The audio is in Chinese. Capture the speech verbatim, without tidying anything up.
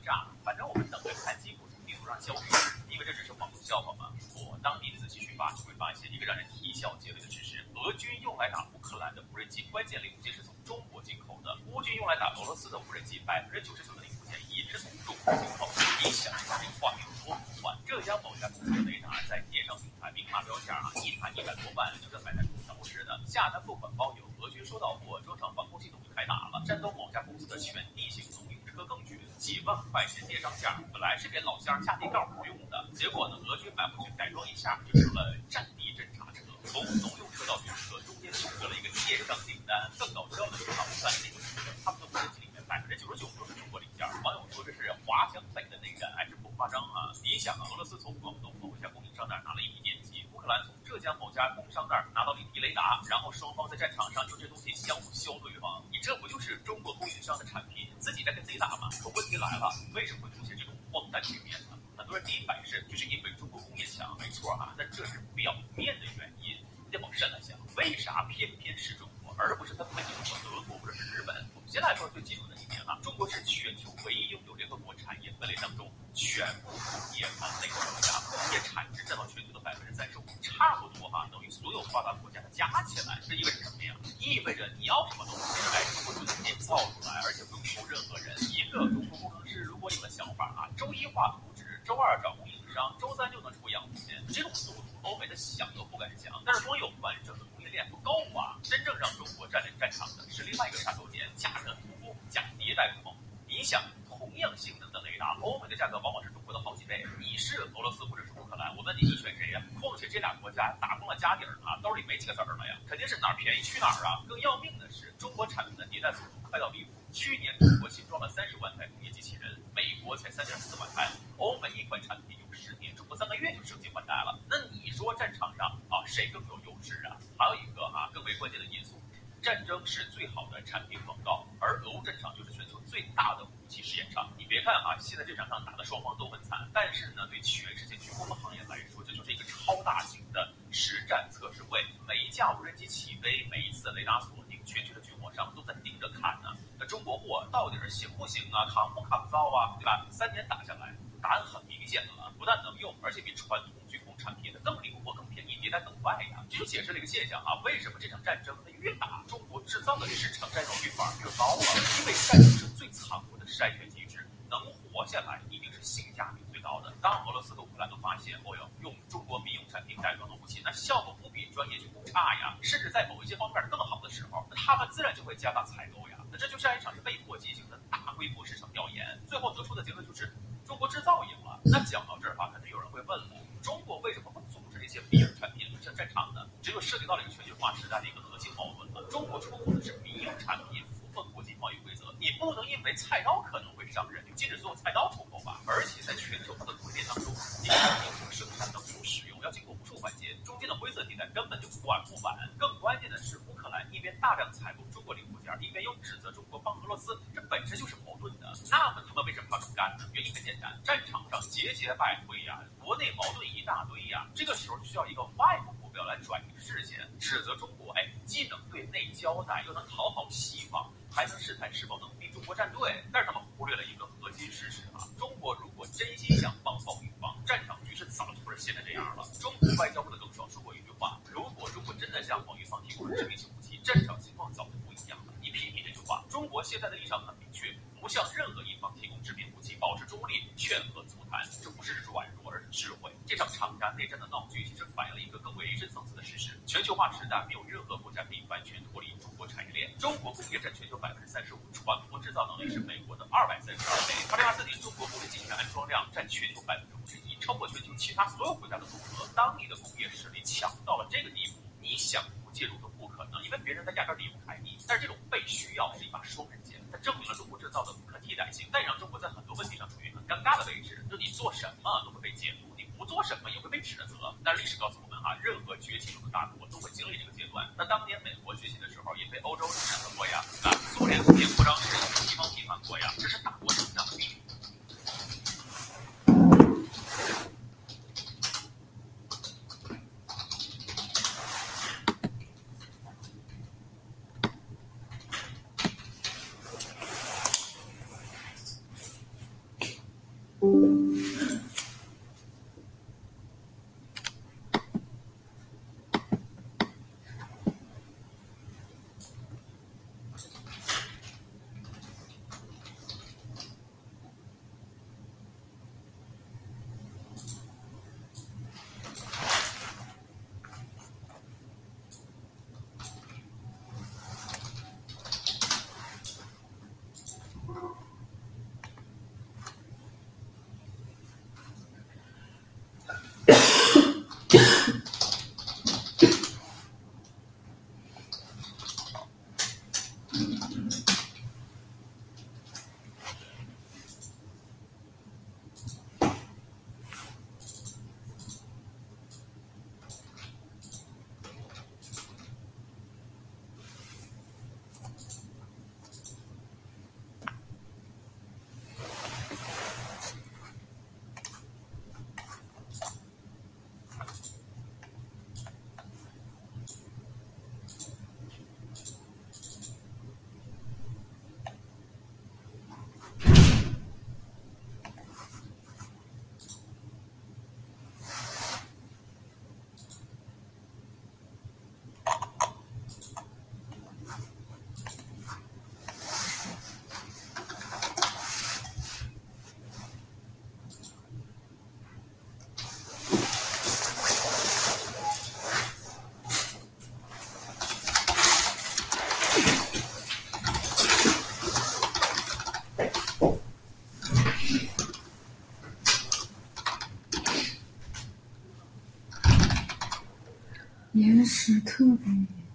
炸，反正我们等着看基辅从地图上消失。你以为这只是网络笑话吗？不，当你仔细去挖，就会发现一个让人啼笑皆非的事实：俄军用来打乌克兰的无人机关键零部件是从中国进口的，乌军用来打俄罗斯的无人机百分之九十九的零部件也是从中国进口的。你想这个画面有多魔幻？浙江某家公司的雷达在电商平台明码标价啊，一盘一百多万，就跟买台空调似的，下单付款包邮。俄军收到货，装上防空系统就开打了。山东某家公司的全地形农用车更绝，几万块钱电商价，本来是给老乡下地告活用的，结果呢，俄军买回去改装一下，就成了战地侦察车。从农用车到军车，中间选择了一个电商订单。更搞笑的是啊，乌克兰内部说，他们的无人机里面百分之九十九都是中国零件。网友说这是滑翔飞的内战，还是不夸张啊？你想啊，俄罗斯从广东某一家供应商那儿拿了一批电机，乌克兰从浙江某家工商那儿拿到了一批雷达，然后双方在战场上用这东西相互削对方。你这不就是中国供应商的产品自己在跟自己打吗？可问题来了，为什么会出现这种荒诞局面呢？很多人第一反应是，就是因为中国工业强，没错啊，但这是表面的原因。你得往深了想，为啥偏偏是中国，而不是他们美国、德国或者是日本？我们先来说最基础的一点啊，中国是全球唯一拥有联合国产业分类当中全部工业含类的国家，工业产值占到全球的百分之三十五，差不多哈、啊，等于所有发达国家的加起来。这意味着什么呀？意味着你要什么东西，来中国就能给你造出来，而且不用求任何人。一个中国工程师如果有了想法啊，周一画图纸，周二找供应商，周三就能出样品。这种速度，欧美的想都不敢想。但是光有完整的工业链不够啊，真正让中国占领战场的是另外一个杀手锏，加热突攻加迭代工。你想，同样性能的雷达，欧美的价格往往是中国的好几倍。你是俄罗斯或者是乌克兰，我问你，你选谁呀？况且这俩国家打光了家底儿啊，兜里没几个子儿了呀，肯定是哪儿便宜去哪儿啊。更要命的是，中国产品的迭代速度快到离谱。去年中国新装了三十万台工业机器人，美国才三点四万台，欧美一款产品用十年，中国三个月就升级换代了。那你说战场上啊，谁更有优势啊？还有一个啊，更为关键的因素。战争是最好的产品广告，而俄乌战场就是全球最大的武器试验场。你别看啊，现在这场仗打的双方都很惨，但是呢，对全世界军工的行业来说，这就是一个超大型的实战测试会。每一架无人机起飞，每一次的雷达锁定，全球的军火商都在盯着看呢。那中国货到底是行不行啊，抗不抗造啊，对吧？三年打下来，答案很明显了，不但能用，而且比传统军工产品的更灵活、更便宜、迭代更快呀。这就解释了一个现象啊，为什么这场战争它越打，中国制造的市场占有率反而越高了？因为战争是最残酷的筛选机制，能活下来一定是性价比最高的。当俄罗斯和乌克兰都发现，哦哟，用中国民用产品改装的武器，那效果不比专业军工差呀，甚至在某一些方面更好的时候，那他们自然就会加大采购呀。那这就像一场是被迫进行的大规模市场调研，最后得出的结论就是中国制造赢了。那讲到这儿吧，可能有人会问了，中国为什么不组织这些民用产品流向战场呢？这就涉及到了一个全球化时代的一个核心矛盾了。中国出口的是民用产品，符合国际贸易规则，你不能因为菜刀可能会伤人，就禁止所有菜刀出口吧？而且在全球化的供应链当中，一个产品从生产到最后使用要经过无数环节，中间的灰色地带根本就管不完。更关键的是，乌克兰一边大量采购中国零部件，一边又指责中国帮俄罗斯，这本身就是矛盾的。那么他们为什么要这么干呢？原因很简单，战场上节节败退呀，国内矛盾一大堆呀，这个时候就需要一个外部目标来转移视线，指责中国，哎，既能对内交代，又能讨好西方，还能试探是否能逼中国站队。但是他们忽略了一个核心事实啊，中国如果真心想帮帮女方，战场局势早就不是现在这样了。中国外交部的耿爽说过一句话，如果中国真的向帮女方提供了致命性武器，战场情况早就不一样了。你品品这句话，中国现在的立场很明确，不向任何一方提供致命武器，保持中立，劝和促谈，这不是软弱，而是智慧。这场长达内战的闹剧，其实反映了一个更为深层次的事实：全球化时代，没有任何国家可以完全脱离中国产业链。中国工业占全球百分之三十五，船舶制造能力是美国的二百三十二倍。二零二四年，中国工业机器人安装量占全球百分之五十一，超过全球其他所有国家的总和。当你的工业实力强到了这个地步，你想不介入都不可能，因为别人在压根离不开你。但是这种被需要是一把双刃剑，它证明了中国制造的不可替代性，但也让中国在很多问题上处于很尴尬的位置，就你做什么都会被解读，你不做什么也会被指责。但历史告诉我们啊，任何崛起中的大国都会经历这个阶段。那当年美国崛起的时候，也被欧洲指责过呀，啊，苏联工业扩张时也被西方批判过呀，这是大国成长的必然。 岩石特别